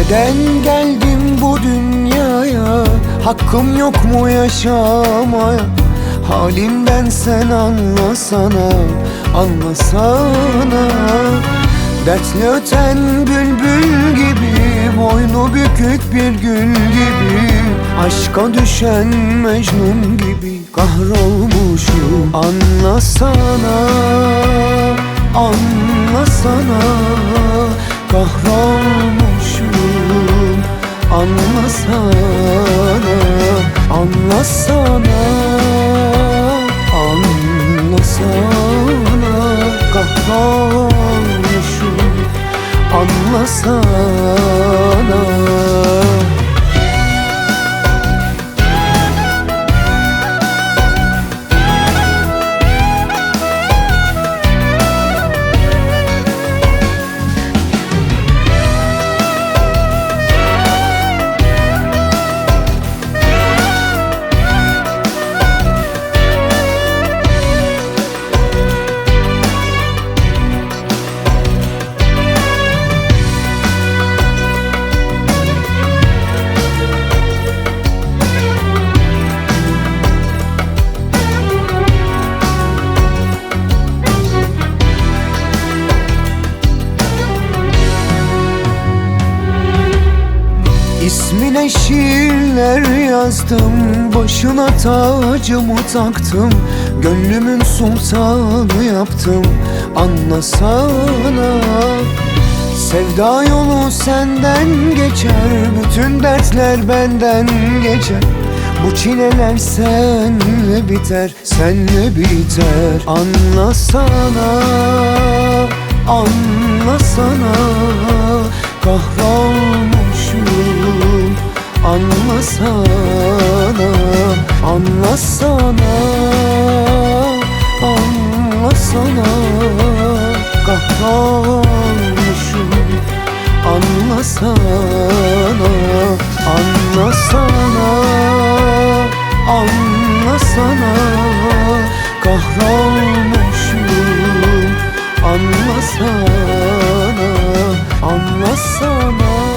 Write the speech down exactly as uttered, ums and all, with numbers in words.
Neden geldim bu dünyaya? Hakkım yok mu yaşamaya? Halimden sen anlasana, anlasana. Dertli öten bülbül gibi, boynu bükük bir gül gibi, aşka düşen Mecnun gibi kahrolmuşum. Anlasana, anlasana, kahrolmuşum. Anlasana, anlasana, anlasana, kahrolmuşum. Anlasana. İsmine şiirler yazdım, başına tacımı taktım, gönlümün sultanı yaptım. Anlasana, sevda yolu senden geçer, bütün dertler benden geçer. Bu çileler senle biter, senle biter. Anlasana, anlasana, kahrolmuşum. Anlasana, anlasana, anlasana, kahrolmuşum. Anlasana, anlasana, anlasana, kahrolmuşum. Anlasana, anlasana.